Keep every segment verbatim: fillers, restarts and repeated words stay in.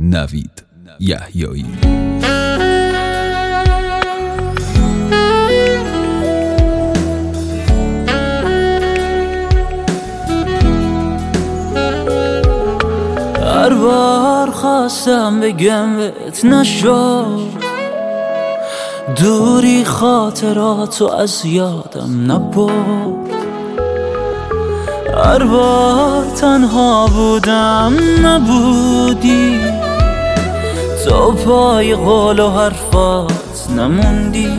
نوید یحیایی. هر بار خواستم بگم بهت نشد، دوری خاطراتو از یادم نبرد. هر بار تنها بودم نبودی، تو پای قول و حرفات نموندی.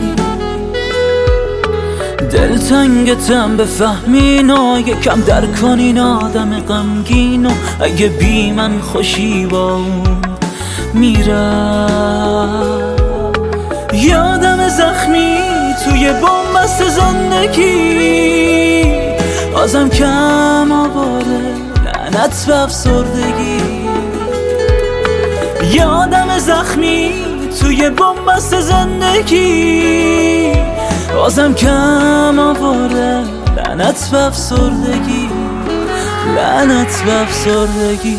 دلتنگتم بفهمین و یکم در کنین آدم غمگین، و اگه بی من خوشی با اون میرم. یادم زخمی توی بن‌بست زندگی، بازم کم آواره لعنت به افسردگی. یادم زخمی توی بن‌بست زندگی، بازم کم آواره لعنت به افسردگی، لعنت به افسردگی.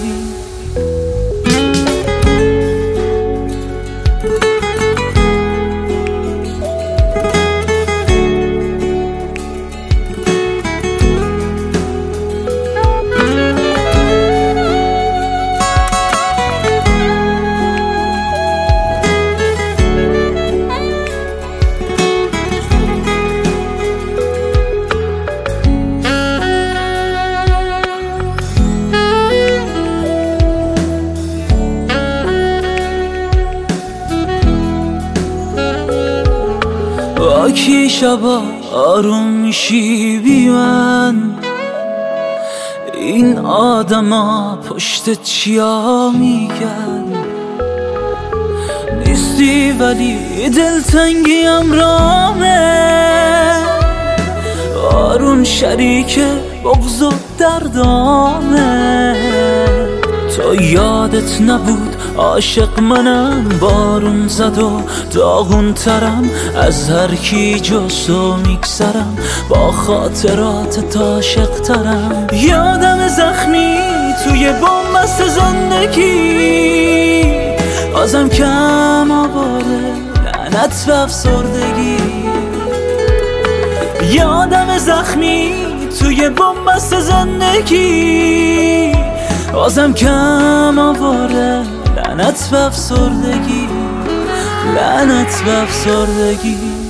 با کی شبا آروم میشی بی من؟ این آدما پشت چیا میگن؟ نیستی ولی دلتنگیم رامه، آروم شریک بغض و دردامه. تو یادت نبود عاشق منم، بارون زد و داغون ترم از هر کی جز تو میگذرم، با خاطرات عاشق ترم. یادم زخمی توی بن‌بست زندگی، بازم کم آواره لعنت به افسردگی. یادم زخمی توی بن‌بست زندگی، بازم کم آواره لعنت به افسردگی، لعنت به افسردگی.